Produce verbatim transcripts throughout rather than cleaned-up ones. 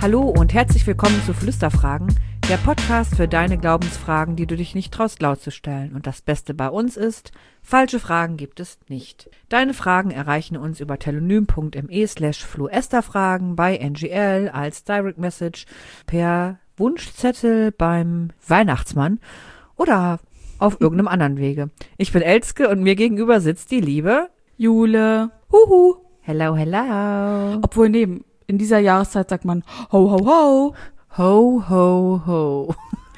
Hallo und herzlich willkommen zu Flüsterfragen, der Podcast für deine Glaubensfragen, die du dich nicht traust laut zu stellen. Und das Beste bei uns ist, falsche Fragen gibt es nicht. Deine Fragen erreichen uns über telonym.me slash fluesterfragen, bei N G L, als Direct Message, per Wunschzettel beim Weihnachtsmann oder auf irgendeinem anderen Wege. Ich bin Elske und mir gegenüber sitzt die liebe Jule. Huhu. Hello, hello. Obwohl, nee, in dieser Jahreszeit sagt man ho, ho, ho. Ho, ho, ho.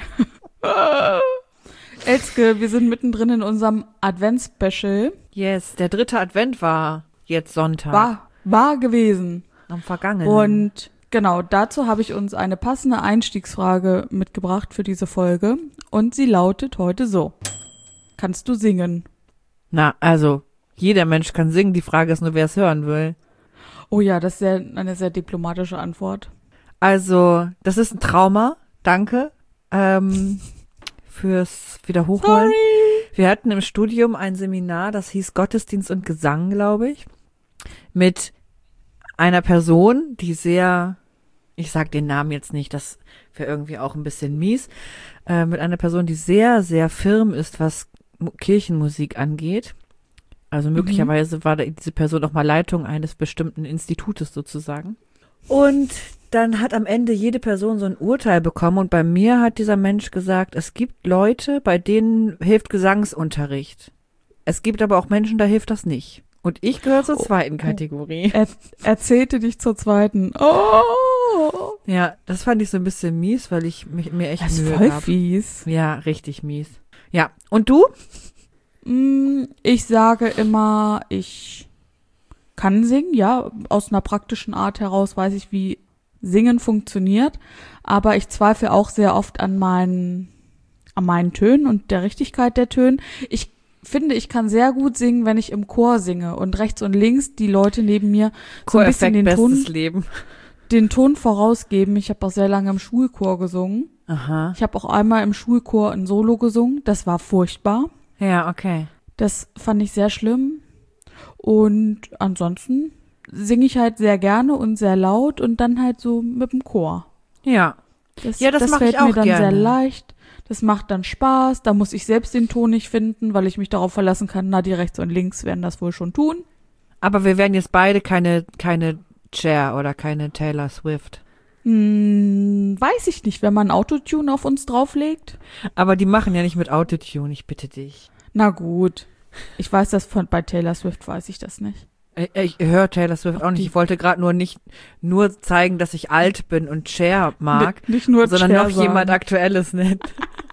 Elske, wir sind mittendrin in unserem Advents-Special. Yes, der dritte Advent war jetzt Sonntag. War, war gewesen. Am vergangenen. Und genau, dazu habe ich uns eine passende Einstiegsfrage mitgebracht für diese Folge. Und sie lautet heute so. Kannst du singen? Na, also, jeder Mensch kann singen. Die Frage ist nur, wer es hören will. Oh ja, das ist sehr, eine sehr diplomatische Antwort. Also, das ist ein Trauma. Danke ähm, fürs Wiederhochholen. Sorry. Wir hatten im Studium ein Seminar, das hieß Gottesdienst und Gesang, glaube ich, mit einer Person, die sehr, ich sag den Namen jetzt nicht, das wäre irgendwie auch ein bisschen mies, äh, mit einer Person, die sehr, sehr firm ist, was Kirchenmusik angeht. Also möglicherweise mhm. war diese Person auch mal Leitung eines bestimmten Institutes sozusagen. Und dann hat am Ende jede Person so ein Urteil bekommen und bei mir hat dieser Mensch gesagt, es gibt Leute, bei denen hilft Gesangsunterricht. Es gibt aber auch Menschen, da hilft das nicht. Und ich gehöre zur zweiten Kategorie. Er, erzählte dich zur zweiten. Oh! Ja, das fand ich so ein bisschen mies, weil ich mich, mir echt das Mühe ist voll gab. fies. Ja, richtig mies. Ja, und du? Ich sage immer, ich kann singen, ja, aus einer praktischen Art heraus weiß ich, wie Singen funktioniert, aber ich zweifle auch sehr oft an meinen, an meinen Tönen und der Richtigkeit der Töne. Ich finde, ich kann sehr gut singen, wenn ich im Chor singe und rechts und links die Leute neben mir so ein bisschen den Ton, Leben. den Ton vorausgeben. Ich habe auch sehr lange im Schulchor gesungen. Aha. Ich habe auch einmal im Schulchor ein Solo gesungen, das war furchtbar. Ja, okay. Das fand ich sehr schlimm. Und ansonsten singe ich halt sehr gerne und sehr laut und dann halt so mit dem Chor. Ja. Das, ja, das, das mache fällt ich auch mir dann gerne. sehr leicht. Das macht dann Spaß. Da muss ich selbst den Ton nicht finden, weil ich mich darauf verlassen kann, na, die rechts und links werden das wohl schon tun. Aber wir werden jetzt beide keine, keine Cher oder keine Taylor Swift. Hm, weiß ich nicht, wenn man Autotune auf uns drauflegt. Aber die machen ja nicht mit Autotune, ich bitte dich. Na gut. Ich weiß das von, bei Taylor Swift weiß ich das nicht. Ich, ich höre Taylor Swift auch nicht. Ich wollte gerade nur nicht nur zeigen, dass ich alt bin und Cher mag, N- nicht nur sondern Cher noch sagen. jemand Aktuelles nennt.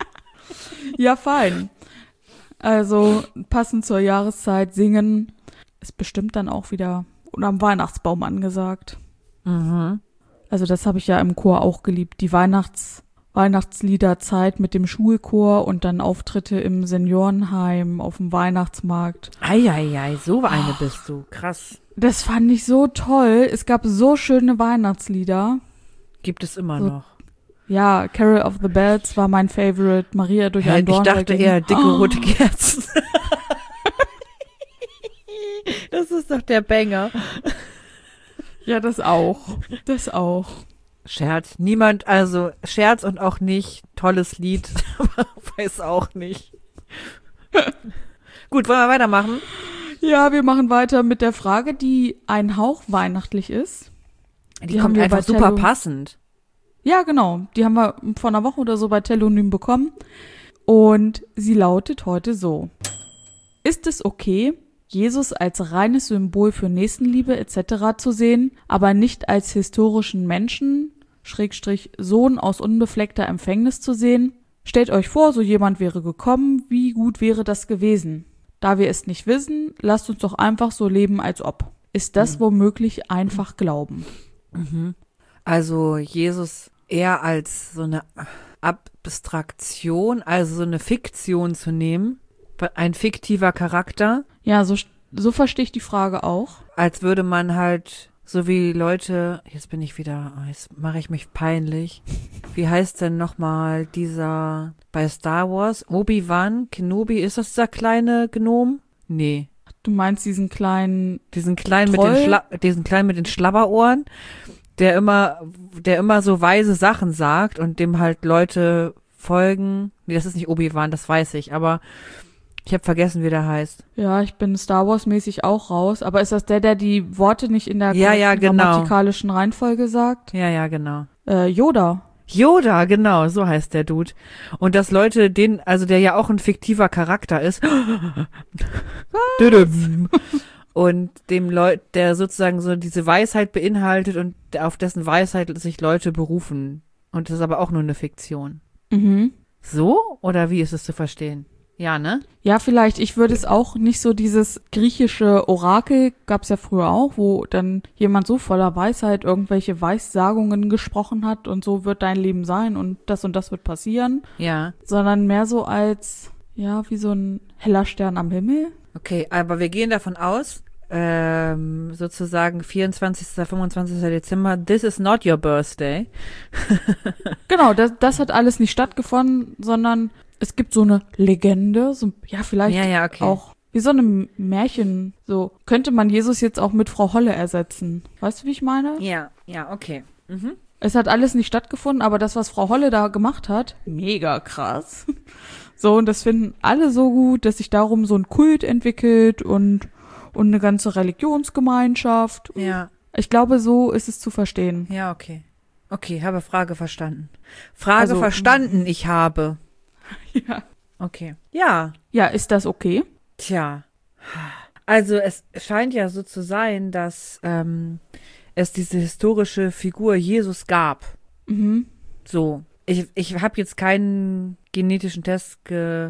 Ja, fein. Also passend zur Jahreszeit singen ist bestimmt dann auch wieder unterm Weihnachtsbaum angesagt. Mhm. Also das habe ich ja im Chor auch geliebt. Die Weihnachts Weihnachtsliederzeit mit dem Schulchor und dann Auftritte im Seniorenheim, auf dem Weihnachtsmarkt. Eieiei, so eine bist du. Krass. Das fand ich so toll. Es gab so schöne Weihnachtslieder. Gibt es immer so, noch. Ja, Carol of the Bells war mein Favorite. Maria durch ein Dorn. Ich dachte eher dicke oh. rote Kerzen. Das ist doch der Banger. Ja, das auch. Das auch. Scherz. Niemand, also Scherz und auch nicht. Tolles Lied. Weiß auch nicht. Gut, wollen wir weitermachen? Ja, wir machen weiter mit der Frage, die ein Hauch weihnachtlich ist. Die, die kommt einfach super Tello- passend. Ja, genau. Die haben wir vor einer Woche oder so bei Telonym bekommen. Und sie lautet heute so. Ist es okay, Jesus als reines Symbol für Nächstenliebe et cetera zu sehen, aber nicht als historischen Menschen, Schrägstrich Sohn aus unbefleckter Empfängnis zu sehen? Stellt euch vor, so jemand wäre gekommen, wie gut wäre das gewesen? Da wir es nicht wissen, lasst uns doch einfach so leben, als ob. Ist das mhm. womöglich einfach Glauben? Mhm. Also Jesus eher als so eine Abstraktion, also so eine Fiktion zu nehmen, ein fiktiver Charakter. Ja, so, so verstehe ich die Frage auch. Als würde man halt, so wie Leute, jetzt bin ich wieder, jetzt mache ich mich peinlich. Wie heißt denn nochmal dieser, bei Star Wars, Obi-Wan Kenobi, ist das dieser kleine Gnom? Nee. Du meinst diesen kleinen Diesen kleinen Troll? mit den Schla- diesen kleinen mit den Schlabberohren, der immer, der immer so weise Sachen sagt und dem halt Leute folgen. Nee, das ist nicht Obi-Wan, das weiß ich, aber ich habe vergessen, wie der heißt. Ja, ich bin Star Wars-mäßig auch raus. Aber ist das der, der die Worte nicht in der ja, ja, genau. grammatikalischen Reihenfolge sagt? Ja, ja, genau. Äh, Yoda. Yoda, genau, so heißt der Dude. Und dass Leute den, also der ja auch ein fiktiver Charakter ist. Und dem Leut, der sozusagen so diese Weisheit beinhaltet und auf dessen Weisheit sich Leute berufen. Und das ist aber auch nur eine Fiktion. Mhm. So? Oder wie ist es zu verstehen? Ja, ne? Ja, vielleicht. Ich würde es auch nicht so dieses griechische Orakel, gab's ja früher auch, wo dann jemand so voller Weisheit irgendwelche Weissagungen gesprochen hat und so wird dein Leben sein und das und das wird passieren. Ja. Sondern mehr so als, ja, wie so ein heller Stern am Himmel. Okay, aber wir gehen davon aus, ähm, sozusagen vierundzwanzigsten, fünfundzwanzigsten Dezember, this is not your birthday. Genau, das, das hat alles nicht stattgefunden, sondern es gibt so eine Legende, so, ja, vielleicht ja, ja, okay. auch wie so eine Märchen. So könnte man Jesus jetzt auch mit Frau Holle ersetzen. Weißt du, wie ich meine? Ja, ja, okay. Mhm. Es hat alles nicht stattgefunden, aber das, was Frau Holle da gemacht hat, mega krass. So, und das finden alle so gut, dass sich darum so ein Kult entwickelt und, und eine ganze Religionsgemeinschaft. Ja. Ich glaube, so ist es zu verstehen. Ja, okay. Okay, habe Frage verstanden. Frage Also, verstanden, ich habe. Ja. Okay. Ja. Ja, ist das okay? Tja. Also es scheint ja so zu sein, dass ähm, es diese historische Figur Jesus gab. Mhm. So. Ich, ich habe jetzt keinen genetischen Test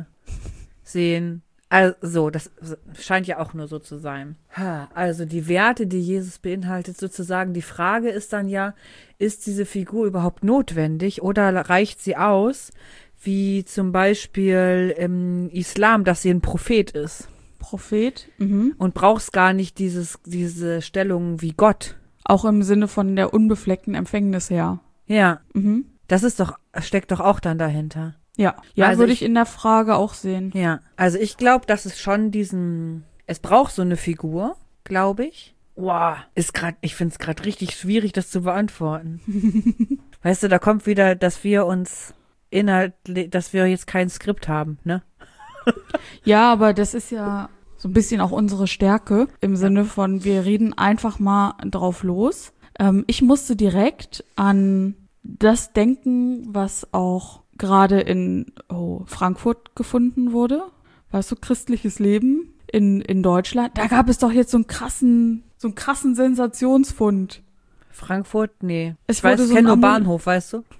gesehen. Also, das scheint ja auch nur so zu sein. Also die Werte, die Jesus beinhaltet, sozusagen, die Frage ist dann ja, ist diese Figur überhaupt notwendig oder reicht sie aus, wie zum Beispiel im Islam, dass sie ein Prophet ist? Prophet? Mhm. Und brauchst gar nicht dieses, diese Stellung wie Gott. Auch im Sinne von der unbefleckten Empfängnis her. Ja. Mhm. Das ist doch, steckt doch auch dann dahinter. Ja, ja, Also würde ich ich- in der Frage auch sehen. Ja, also ich glaube, dass es schon diesen, es braucht so eine Figur, glaube ich. Wow, ist gerade, ich finde es gerade richtig schwierig, das zu beantworten. Weißt du, da kommt wieder, dass wir uns inhaltlich, dass wir jetzt kein Skript haben, ne? Ja, aber das ist ja so ein bisschen auch unsere Stärke im Sinne von, wir reden einfach mal drauf los. Ähm, ich musste direkt an das denken, was auch gerade in oh, Frankfurt gefunden wurde. Weißt du, christliches Leben in, in Deutschland. Da gab es doch jetzt so einen krassen, so einen krassen Sensationsfund. Frankfurt, nee. Es Ich weiß, wurde ich so kenne nur ein Amul- Bahnhof, weißt du?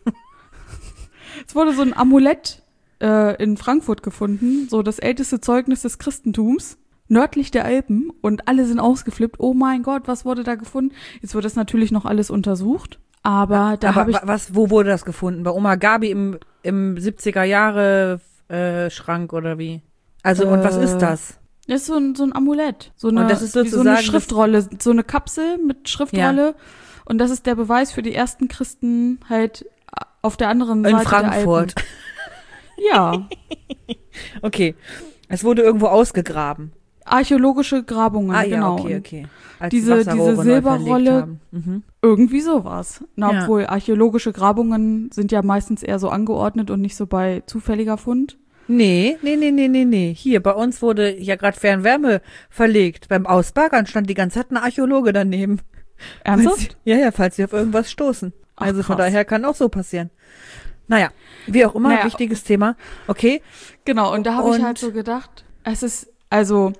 Es wurde so ein Amulett äh, in Frankfurt gefunden, so das älteste Zeugnis des Christentums, nördlich der Alpen, und alle sind ausgeflippt. Oh mein Gott, was wurde da gefunden? Jetzt wird das natürlich noch alles untersucht, aber da Aber habe ich wa- was, wo wurde das gefunden? Bei Oma Gabi im, im siebziger Jahre äh, Schrank oder wie? Also, und was Äh, ist das? das ist so ein, so ein Amulett, so eine, Und das ist wie so sozusagen eine das- Schriftrolle, so eine Kapsel mit Schriftrolle, und das ist der Beweis für die ersten Christen halt auf der anderen In Seite Frankfurt. der Alpen. Ja, Okay. Es wurde irgendwo ausgegraben. archäologische Grabungen, Ah, ja, genau. okay, Und okay. Als diese- die Wasserrohre diese neu Silberrolle- verlegt haben. Mhm. Irgendwie sowas. Na, Ja. obwohl archäologische Grabungen sind ja meistens eher so angeordnet und nicht so bei zufälliger Fund. Nee, nee, nee, nee, nee, nee. Hier, bei uns wurde ja gerade Fernwärme verlegt. Beim Ausbaggern stand die ganze Zeit ein Archäologe daneben. Falls Ernsthaft? sie, ja, ja, falls sie auf irgendwas stoßen. Ach, Also von krass. daher kann auch so passieren. Naja, wie auch immer, Naja. wichtiges Thema. Okay. Genau, und da habe ich Und- halt so gedacht, es ist, also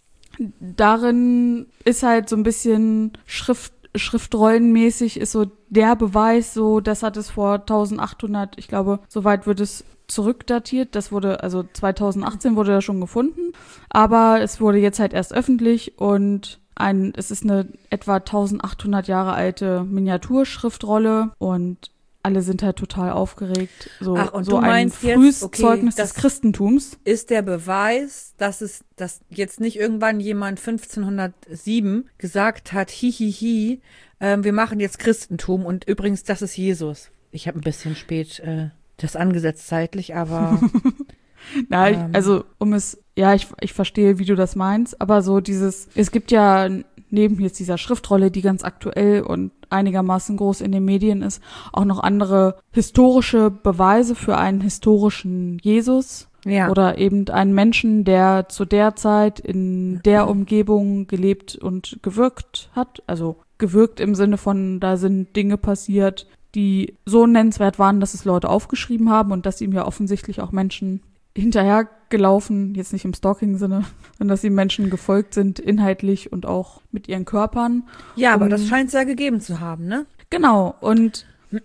darin ist halt so ein bisschen Schrift, Schriftrollenmäßig ist so der Beweis, so das hat es vor eintausendachthundert, ich glaube, soweit wird es zurückdatiert. Das wurde, also zweitausendachtzehn wurde das schon gefunden, aber es wurde jetzt halt erst öffentlich und ein, es ist eine etwa eintausendachthundert Jahre alte Miniaturschriftrolle und alle sind halt total aufgeregt. So, Ach, und so du meinst ein jetzt, frühes okay, Zeugnis das- des Christentums. Ist der Beweis, dass es, dass jetzt nicht irgendwann jemand fünfzehnhundertsieben gesagt hat, hihihi, ähm, wir machen jetzt Christentum und übrigens, das ist Jesus. Ich habe ein bisschen spät äh, das angesetzt zeitlich, aber Na, ich, Ähm. also um es, ja, ich, ich verstehe, wie du das meinst, aber so dieses, es gibt ja neben jetzt dieser Schriftrolle, die ganz aktuell und einigermaßen groß in den Medien ist, auch noch andere historische Beweise für einen historischen Jesus. Ja. Oder eben einen Menschen, der zu der Zeit in der Umgebung gelebt und gewirkt hat. Also gewirkt im Sinne von, da sind Dinge passiert, die so nennenswert waren, dass es Leute aufgeschrieben haben und dass ihm ja offensichtlich auch Menschen hinterhergelaufen, jetzt nicht im Stalking-Sinne, sondern dass ihm Menschen gefolgt sind, inhaltlich und auch mit ihren Körpern. Ja, aber um, das scheint es ja gegeben zu haben, ne? Genau, und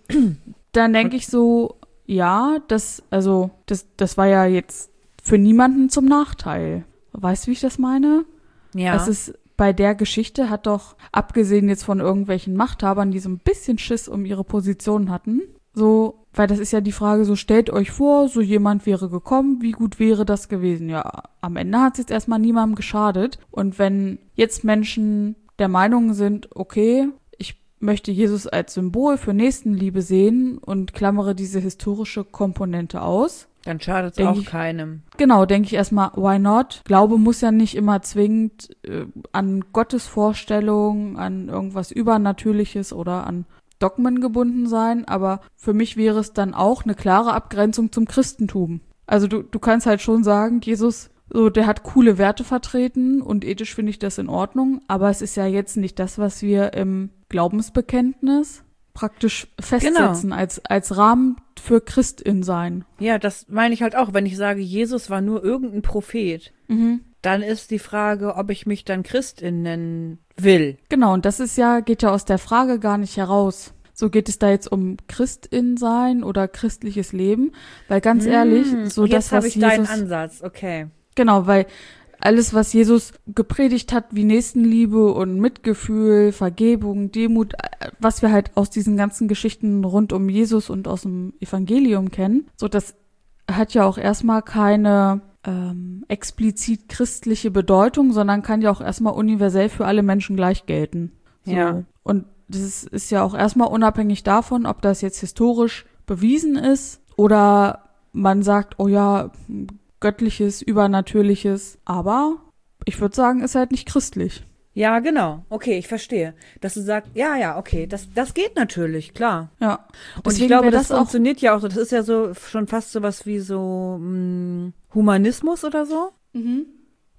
dann denke ich so, ja, das, also, das, das war ja jetzt für niemanden zum Nachteil. Weißt du, wie ich das meine? Ja. Es ist, bei der Geschichte hat doch, abgesehen jetzt von irgendwelchen Machthabern, die so ein bisschen Schiss um ihre Position hatten, so, weil das ist ja die Frage, so stellt euch vor, so jemand wäre gekommen, wie gut wäre das gewesen? Ja, am Ende hat es jetzt erstmal niemandem geschadet. Und wenn jetzt Menschen der Meinung sind, okay, möchte Jesus als Symbol für Nächstenliebe sehen und klammere diese historische Komponente aus. Dann schadet es Denk auch ich, keinem. Genau, denke ich erstmal, why not? Glaube muss ja nicht immer zwingend äh, an Gottesvorstellungen, an irgendwas Übernatürliches oder an Dogmen gebunden sein, aber für mich wäre es dann auch eine klare Abgrenzung zum Christentum. Also du, du kannst halt schon sagen, Jesus, so, der hat coole Werte vertreten und ethisch finde ich das in Ordnung, aber es ist ja jetzt nicht das, was wir im Glaubensbekenntnis praktisch festsetzen, Genau. als, als Rahmen für Christin sein. Ja, das meine ich halt auch. Wenn ich sage, Jesus war nur irgendein Prophet, Mhm. dann ist die Frage, ob ich mich dann Christin nennen will. Genau, und das ist ja, geht ja aus der Frage gar nicht heraus. So, geht es da jetzt um Christin sein oder christliches Leben? Weil ganz ehrlich, so Jetzt das, habe was ich deinen Jesus, Ansatz, okay. genau, weil alles, was Jesus gepredigt hat, wie Nächstenliebe und Mitgefühl, Vergebung, Demut, was wir halt aus diesen ganzen Geschichten rund um Jesus und aus dem Evangelium kennen, so das hat ja auch erstmal keine ähm, explizit christliche Bedeutung, sondern kann ja auch erstmal universell für alle Menschen gleich gelten. So. Ja. Und das ist ja auch erstmal unabhängig davon, ob das jetzt historisch bewiesen ist oder man sagt, oh ja, Göttliches, Übernatürliches, aber ich würde sagen, ist halt nicht christlich. Ja, genau. Okay, ich verstehe. Dass du sagst, ja, ja, okay, das, das geht natürlich, klar. Ja. Und ich glaube, das, das funktioniert ja auch so. Das ist ja so schon fast sowas wie so mh, Humanismus oder so. Mhm.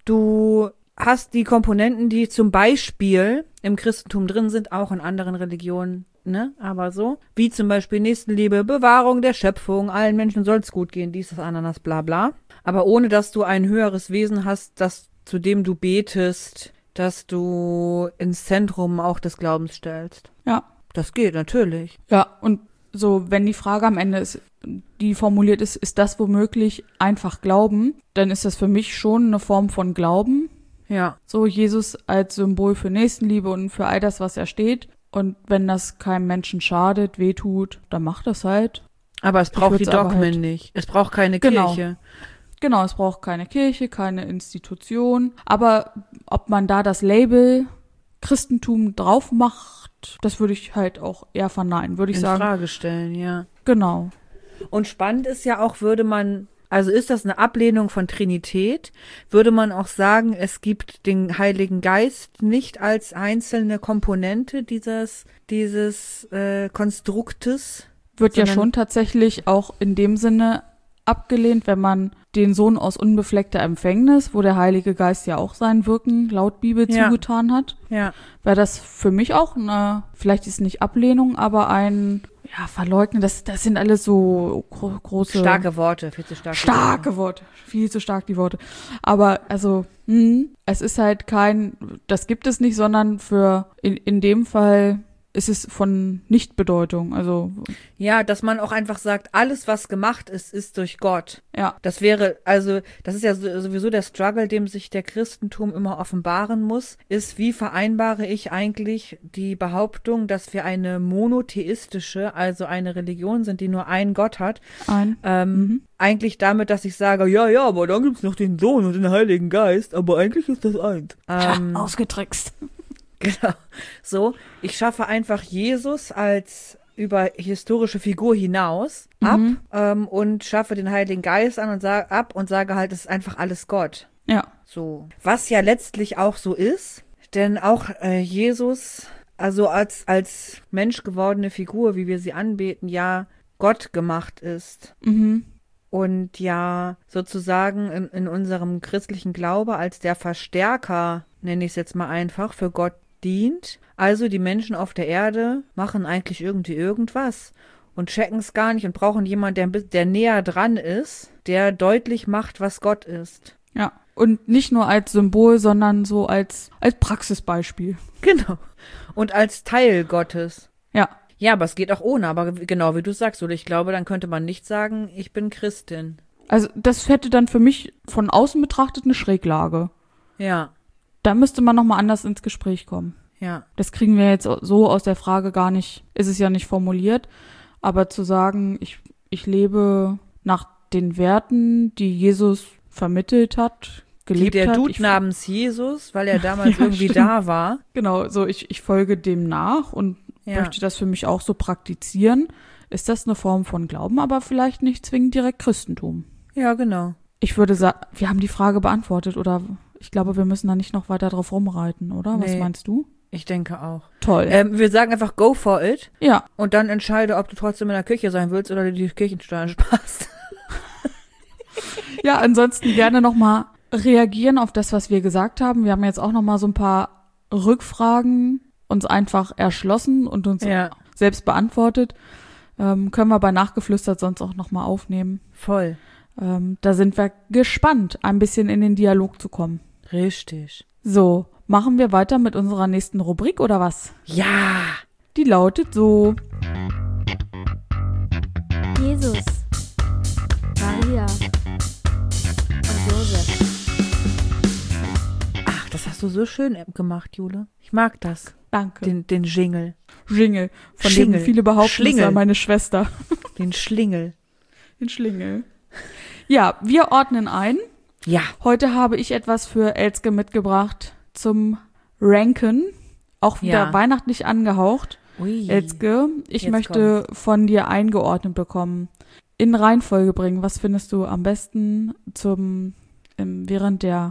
Du hast die Komponenten, die zum Beispiel im Christentum drin sind, auch in anderen Religionen, ne? Aber so. Wie zum Beispiel Nächstenliebe, Bewahrung der Schöpfung, allen Menschen soll es gut gehen, dies, das, Ananas, bla bla. Aber ohne, dass du ein höheres Wesen hast, das, zu dem du betest, dass du ins Zentrum auch des Glaubens stellst. Ja. Das geht, natürlich. Ja, und so, wenn die Frage am Ende ist, die formuliert ist, ist das womöglich einfach Glauben, dann ist das für mich schon eine Form von Glauben. Ja. So, Jesus als Symbol für Nächstenliebe und für all das, was er steht. Und wenn das keinem Menschen schadet, wehtut, dann macht das halt. Aber es braucht die Dogmen halt nicht. Es braucht keine genau. Kirche. Genau, es braucht keine Kirche, keine Institution. Aber ob man da das Label Christentum drauf macht, das würde ich halt auch eher verneinen, würde ich In sagen. In Frage stellen, ja. Genau. Und spannend ist ja auch, würde man, also ist das eine Ablehnung von Trinität, würde man auch sagen, es gibt den Heiligen Geist nicht als einzelne Komponente dieses, dieses äh, Konstruktes. Wird ja schon tatsächlich auch in dem Sinne abgelehnt, wenn man den Sohn aus unbefleckter Empfängnis, wo der Heilige Geist ja auch sein Wirken laut Bibel ja. zugetan hat, ja. wäre das für mich auch eine, vielleicht ist nicht Ablehnung, aber ein, ja, Verleugnen, das, das sind alles so gro- große... Starke Worte, viel zu starke Starke Worte. Worte, viel zu stark die Worte. Aber also, mh, es ist halt kein, das gibt es nicht, sondern für, in, in dem Fall ist es von Nichtbedeutung, also. Ja, dass man auch einfach sagt, alles, was gemacht ist, ist durch Gott. Ja. Das wäre, also, das ist ja sowieso der Struggle, dem sich der Christentum immer offenbaren muss, ist, wie vereinbare ich eigentlich die Behauptung, dass wir eine monotheistische, also eine Religion sind, die nur einen Gott hat, Ein. ähm, Mhm. eigentlich damit, dass ich sage, ja, ja, aber dann gibt's noch den Sohn und den Heiligen Geist, aber eigentlich ist das eins. Ähm, Ha, ausgetrickst. Genau. So, ich schaffe einfach Jesus als über historische Figur hinaus ab Mhm. ähm, und schaffe den Heiligen Geist an und sage ab und sage halt, es ist einfach alles Gott. Ja. So. Was ja letztlich auch so ist, denn auch äh, Jesus also als, als menschgewordene Figur, wie wir sie anbeten, ja Gott gemacht ist. Mhm. Und ja sozusagen in, in unserem christlichen Glaube als der Verstärker, nenne ich es jetzt mal einfach, für Gott dient. Also die Menschen auf der Erde machen eigentlich irgendwie irgendwas und checken es gar nicht und brauchen jemanden, der, ein bisschen- der näher dran ist, der deutlich macht, was Gott ist. Ja. Und nicht nur als Symbol, sondern so als, als Praxisbeispiel. Genau. Und als Teil Gottes. Ja. Ja, aber es geht auch ohne, aber genau wie du sagst, oder ich glaube, dann könnte man nicht sagen, ich bin Christin. Also das hätte dann für mich von außen betrachtet eine Schräglage. Ja, Da müsste man nochmal anders ins Gespräch kommen. ja. Das kriegen wir jetzt so aus der Frage gar nicht, ist es ja nicht formuliert, aber zu sagen, ich, ich lebe nach den Werten, die Jesus vermittelt hat, gelebt Der hat. Dude ich, namens Jesus, weil er damals Ja, irgendwie stimmt. da war. Genau, so ich, ich folge dem nach und Ja. möchte das für mich auch so praktizieren. Ist das eine Form von Glauben, aber vielleicht nicht zwingend direkt Christentum. Ja, genau. Ich würde sagen, wir haben die Frage beantwortet oder ich glaube, wir müssen da nicht noch weiter drauf rumreiten, oder? Was Nee. meinst du? Ich denke auch. Toll. Ähm, wir sagen einfach go for it ja, und dann entscheide, ob du trotzdem in der Kirche sein willst oder dir die Kirchensteuern sparst. ja, ansonsten gerne nochmal reagieren auf das, was wir gesagt haben. Wir haben jetzt auch nochmal so ein paar Rückfragen uns einfach erschlossen und uns Ja, selbst beantwortet. Ähm, können wir bei Nachgeflüstert sonst auch nochmal aufnehmen. voll. Ähm, da sind wir gespannt, ein bisschen in den Dialog zu kommen. Richtig. So, machen wir weiter mit unserer nächsten Rubrik oder was? Ja. Die lautet so. Jesus, Maria und Josef. Ach, das hast du so schön gemacht, Jule. Ich mag das. Danke. Den, den Jingle. Jingle, von Schlingel. dem viele behaupten, Schlingel. es sei meine Schwester. Den Schlingel. Den Schlingel. Ja, wir ordnen ein. Ja. Heute habe ich etwas für Elske mitgebracht zum Ranken. Auch wieder Ja. weihnachtlich angehaucht. Ui. Elske, ich Jetzt möchte von dir eingeordnet bekommen. In Reihenfolge bringen. Was findest du am besten zum ähm, während der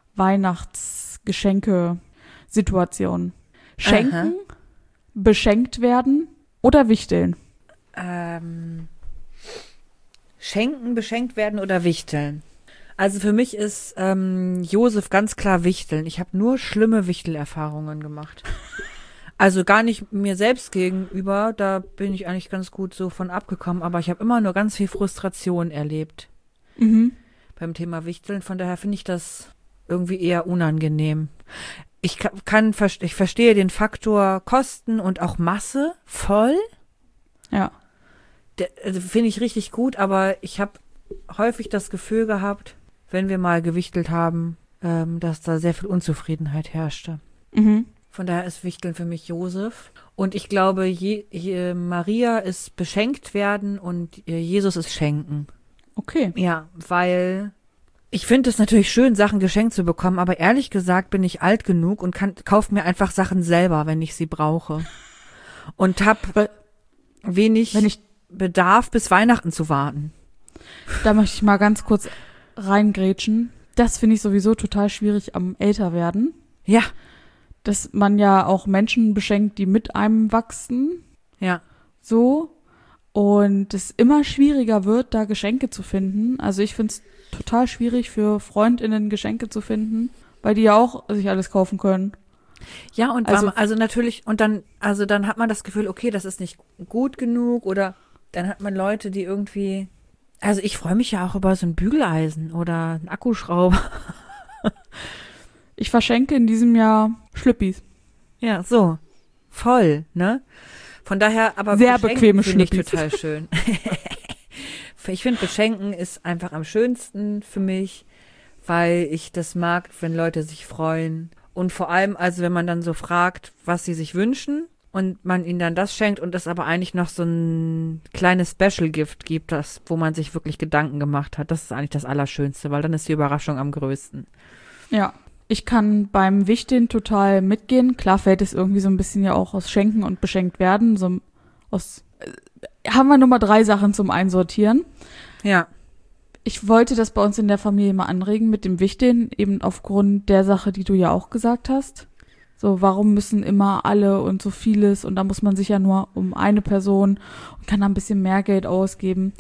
Weihnachtsgeschenke-Situation? Schenken, Aha. beschenkt werden oder wichteln? Ähm, schenken, beschenkt werden oder wichteln? Also für mich ist ähm, Josef ganz klar wichteln. Ich habe nur schlimme Wichtelerfahrungen gemacht. Also gar nicht mir selbst gegenüber, da bin ich eigentlich ganz gut so von abgekommen, aber ich habe immer nur ganz viel Frustration erlebt Mhm. beim Thema Wichteln. Von daher finde ich das irgendwie eher unangenehm. Ich kann, kann vers- ich verstehe den Faktor Kosten und auch Masse voll. Ja. Der- Also finde ich richtig gut, aber ich habe häufig das Gefühl gehabt, wenn wir mal gewichtelt haben, ähm, dass da sehr viel Unzufriedenheit herrschte. Mhm. Von daher ist Wichteln für mich Josef. Und ich glaube, je, je, Maria ist beschenkt werden und äh, Jesus ist schenken. Okay. Ja, weil ich finde es natürlich schön, Sachen geschenkt zu bekommen, aber ehrlich gesagt bin ich alt genug und kann kaufe mir einfach Sachen selber, wenn ich sie brauche. Und habe Weil- wenig Wenn ich, Bedarf, bis Weihnachten zu warten. da möchte ich mal ganz kurz reingrätschen. Das finde ich sowieso total schwierig am Älterwerden. Ja, Dass man ja auch Menschen beschenkt, die mit einem wachsen, ja. so. Und es immer schwieriger wird, da Geschenke zu finden. Also ich finde es total schwierig für FreundInnen Geschenke zu finden, weil die ja auch sich alles kaufen können. Ja, und Also- also, also natürlich, und dann, also dann hat man das Gefühl, okay, das ist nicht gut genug oder dann hat man Leute, die irgendwie, also ich freue mich ja auch über so ein Bügeleisen oder einen Akkuschrauber. Ich verschenke in diesem Jahr Schlüppis. Ja, so. Voll, ne? Von daher, aber Sehr Beschenken bequeme finde ich Schlüppis. total schön. Ich finde, Beschenken ist einfach am schönsten für mich, weil ich das mag, wenn Leute sich freuen. Und vor allem, also wenn man dann so fragt, was sie sich wünschen und man ihnen dann das schenkt und es aber eigentlich noch so ein kleines Special-Gift gibt, das, wo man sich wirklich Gedanken gemacht hat. Das ist eigentlich das Allerschönste, weil dann ist die Überraschung am größten. Ja. Ich kann beim Wichteln total mitgehen. Klar fällt es irgendwie so ein bisschen ja auch aus Schenken und beschenkt werden. So aus äh, haben wir Nummer drei Sachen zum Einsortieren. Ja. Ich wollte das bei uns in der Familie mal anregen mit dem Wichteln, eben aufgrund der Sache, die du ja auch gesagt hast. So, warum müssen immer alle und so vieles und da muss man sich ja nur um eine Person und kann da ein bisschen mehr Geld ausgeben.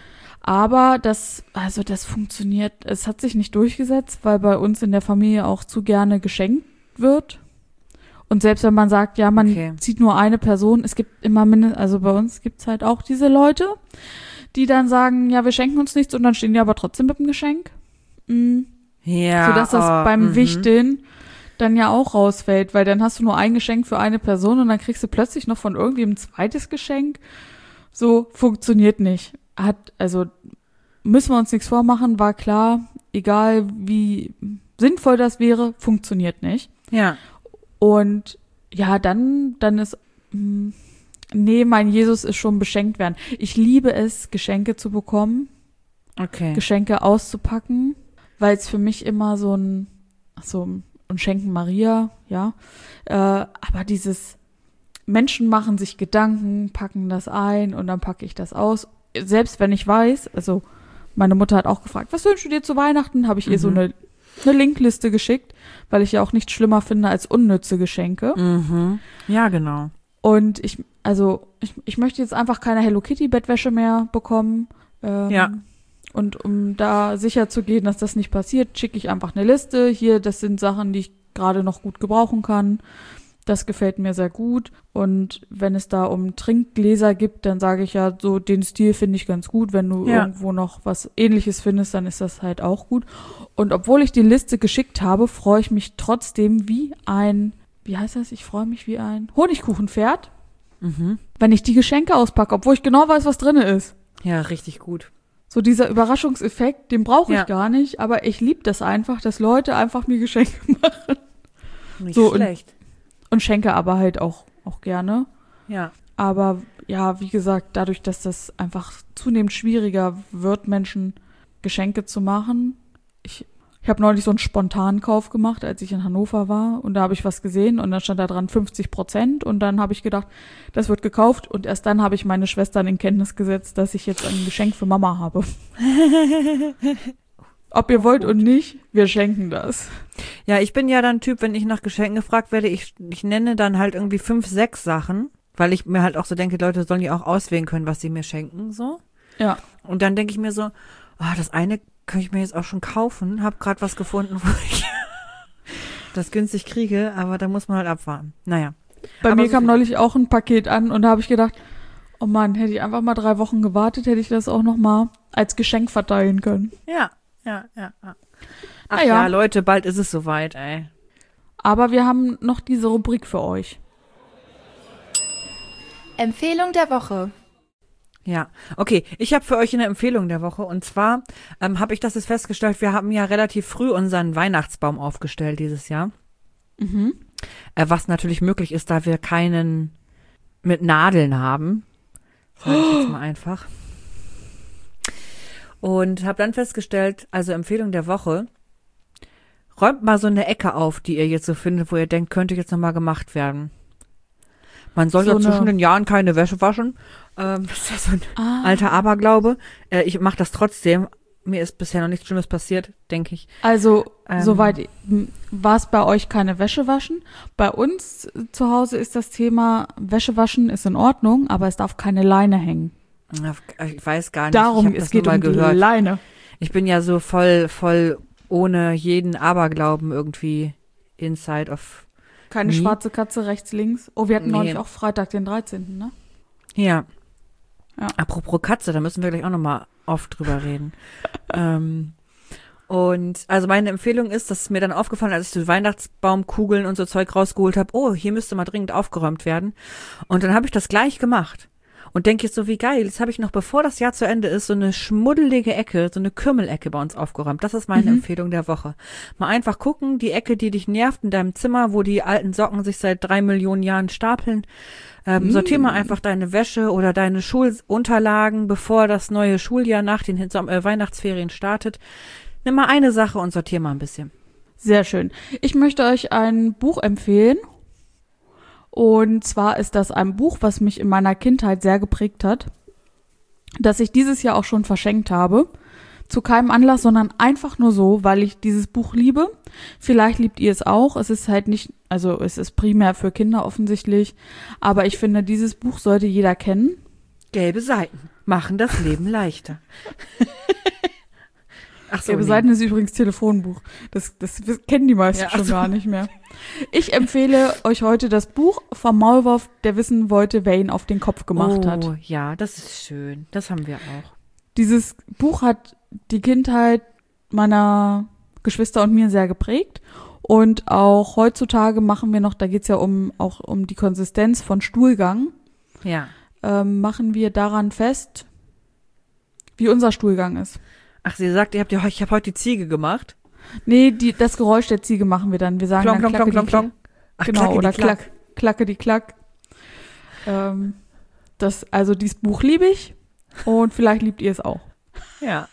Aber das, also das funktioniert, es hat sich nicht durchgesetzt, weil bei uns in der Familie auch zu gerne geschenkt wird. Und selbst wenn man sagt, ja, man Okay. zieht nur eine Person, es gibt immer mindestens, also bei uns gibt's halt auch diese Leute, die dann sagen, ja, wir schenken uns nichts und dann stehen die aber trotzdem mit dem Geschenk. Mhm. Ja. Sodass das oh, beim mhm. Wichteln dann ja auch rausfällt, weil dann hast du nur ein Geschenk für eine Person und dann kriegst du plötzlich noch von irgendjemandem ein zweites Geschenk. So funktioniert nicht. Hat, also müssen wir uns nichts vormachen, war klar, egal wie sinnvoll das wäre, funktioniert nicht. Ja. Und ja, dann, dann ist, mh, nee, mein Jesus ist schon beschenkt werden. Ich liebe es, Geschenke zu bekommen, Okay. Geschenke auszupacken, weil es für mich immer so ein, so ein Schenken Maria, ja, äh, aber dieses Menschen machen sich Gedanken, packen das ein und dann packe ich das aus. Selbst wenn ich weiß, also meine Mutter hat auch gefragt, was wünschst du dir zu Weihnachten? Habe ich ihr so Mhm. eine, eine Linkliste geschickt, weil ich ja auch nichts schlimmer finde als unnütze Geschenke. Mhm. Ja, genau. Und ich, also ich, ich möchte jetzt einfach keine Hello Kitty Bettwäsche mehr bekommen. Ähm, Ja. Und um da sicher zu gehen, dass das nicht passiert, schicke ich einfach eine Liste. Hier, das sind Sachen, die ich gerade noch gut gebrauchen kann. Das gefällt mir sehr gut. Und wenn es da um Trinkgläser gibt, dann sage ich ja, so den Stil finde ich ganz gut. Wenn du Ja. irgendwo noch was Ähnliches findest, dann ist das halt auch gut. Und obwohl ich die Liste geschickt habe, freue ich mich trotzdem wie ein, wie heißt das? Ich freue mich wie ein Honigkuchenpferd, Mhm. wenn ich die Geschenke auspacke, obwohl ich genau weiß, was drin ist. Ja, richtig gut. So dieser Überraschungseffekt, den brauche ich Ja. gar nicht, aber ich liebe das einfach, dass Leute einfach mir Geschenke machen. Nicht So, und- schlecht. Und schenke aber halt auch, auch gerne. Ja. Aber ja, wie gesagt, dadurch, dass das einfach zunehmend schwieriger wird, Menschen Geschenke zu machen. Ich, ich habe neulich so einen Spontankauf gemacht, als ich in Hannover war. Und da habe ich was gesehen und dann stand da dran fünfzig Prozent. Und dann habe ich gedacht, das wird gekauft. Und erst dann habe ich meine Schwestern in Kenntnis gesetzt, dass ich jetzt ein Geschenk für Mama habe. Ob ihr wollt und nicht, wir schenken das. Ja, ich bin ja dann Typ, wenn ich nach Geschenken gefragt werde, ich, ich nenne dann halt irgendwie fünf, sechs Sachen, weil ich mir halt auch so denke, Leute sollen ja auch auswählen können, was sie mir schenken, so. Ja. Und dann denke ich mir so, ah, das eine kann ich mir jetzt auch schon kaufen, hab gerade was gefunden, wo ich das günstig kriege, aber da muss man halt abwarten. Naja. Bei Aber mir so kam viel- neulich auch ein Paket an und da habe ich gedacht, oh Mann, hätte ich einfach mal drei Wochen gewartet, hätte ich das auch noch mal als Geschenk verteilen können. Ja, ja, ja. ja. Ach Naja. ja, Leute, bald ist es soweit, ey. Aber wir haben noch diese Rubrik für euch. Empfehlung der Woche. Ja, okay. Ich habe für euch eine Empfehlung der Woche und zwar ähm, habe ich das jetzt festgestellt, wir haben ja relativ früh unseren Weihnachtsbaum aufgestellt dieses Jahr, Mhm. äh, was natürlich möglich ist, da wir keinen mit Nadeln haben, sage ich jetzt mal einfach. Und habe dann festgestellt, also Empfehlung der Woche, räumt mal so eine Ecke auf, die ihr jetzt so findet, wo ihr denkt, könnte jetzt nochmal gemacht werden. Man soll So ja eine- zwischen den Jahren keine Wäsche waschen. Ähm, das ist ja so ein Ah, alter Aberglaube. Äh, ich mache das trotzdem. Mir ist bisher noch nichts Schlimmes passiert, denke ich. also, Ähm. soweit war es bei euch keine Wäsche waschen. Bei uns äh, zu Hause ist das Thema Wäsche waschen ist in Ordnung, aber es darf keine Leine hängen. Ja, Ich weiß gar nicht. Darum, ich hab es das geht nur mal um die gehört. Leine. Ich bin ja so voll, voll ohne jeden Aberglauben irgendwie inside of. Keine Nie. schwarze Katze rechts, links. Oh, wir hatten Nee. neulich auch Freitag, den dreizehnten, ne? Ja. Ja. Apropos Katze, da müssen wir gleich auch nochmal oft drüber reden. ähm, und also meine Empfehlung ist, dass es mir dann aufgefallen, als ich so Weihnachtsbaumkugeln und so Zeug rausgeholt habe, oh, hier müsste mal dringend aufgeräumt werden. Und dann habe ich das gleich gemacht. Und denke jetzt so, wie geil, jetzt habe ich noch, bevor das Jahr zu Ende ist, so eine schmuddelige Ecke, so eine Kümmelecke bei uns aufgeräumt. Das ist meine Mhm. Empfehlung der Woche. Mal einfach gucken, die Ecke, die dich nervt in deinem Zimmer, wo die alten Socken sich seit drei Millionen Jahren stapeln. Ähm, Mm. Sortier mal einfach deine Wäsche oder deine Schulunterlagen, bevor das neue Schuljahr nach den Hin- Som- äh, Weihnachtsferien startet. Nimm mal eine Sache und sortier mal ein bisschen. Sehr schön. Ich möchte euch ein Buch empfehlen. Und zwar ist das ein Buch, was mich in meiner Kindheit sehr geprägt hat, das ich dieses Jahr auch schon verschenkt habe. zu keinem Anlass, sondern einfach nur so, weil ich dieses Buch liebe. Vielleicht liebt ihr es auch. Es ist halt nicht, also es ist primär für Kinder offensichtlich, aber ich finde, dieses Buch sollte jeder kennen. Gelbe Seiten machen das Leben leichter. Ach so, Gelbe nee. Seiten ist übrigens Telefonbuch. Das, das kennen die meisten ja, schon so. gar nicht mehr. Ich empfehle euch heute das Buch vom Maulwurf, der wissen wollte, wer ihn auf den Kopf gemacht oh, hat. Oh ja, das ist schön. Das haben wir auch. Dieses Buch hat die Kindheit meiner Geschwister und mir sehr geprägt. Und auch heutzutage machen wir noch, da geht's ja um auch um die Konsistenz von Stuhlgang. Ja. Ähm, machen wir daran fest, wie unser Stuhlgang ist. Ach, sie sagt, ihr habt ja, ich habe heute die Ziege gemacht. Nee, die, das Geräusch der Ziege machen wir dann. Wir sagen klong, dann klong, klong, klong, klong. Ach, genau, oder klack, klack, klacke die klack. Ähm, das, also dieses Buch liebe ich und vielleicht liebt ihr es auch. Ja.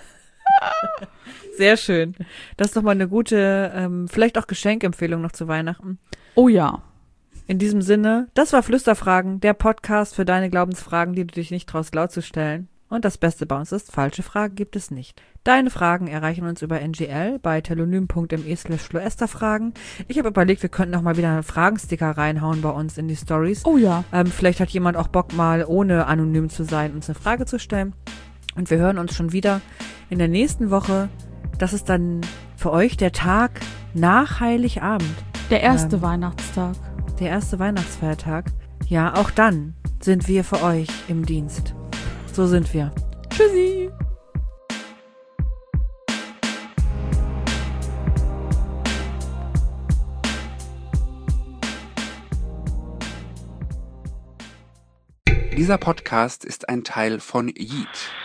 Sehr schön. Das ist doch mal eine gute, ähm, vielleicht auch Geschenkempfehlung noch zu Weihnachten. Oh ja. In diesem Sinne, das war Flüsterfragen, der Podcast für deine Glaubensfragen, die du dich nicht traust laut zu stellen. Und das Beste bei uns ist, falsche Fragen gibt es nicht. Deine Fragen erreichen uns über N G L bei telonym.me slash floesterfragen. Ich habe überlegt, wir könnten noch mal wieder einen Fragensticker reinhauen bei uns in die Stories. Oh ja. Ähm, vielleicht hat jemand auch Bock, mal ohne anonym zu sein, uns eine Frage zu stellen. Und wir hören uns schon wieder in der nächsten Woche. Das ist dann für euch der Tag nach Heiligabend. Der erste ähm, Weihnachtstag. Der erste Weihnachtsfeiertag. Ja, auch dann sind wir für euch im Dienst. So sind wir. Tschüssi. Dieser Podcast ist ein Teil von Yeet.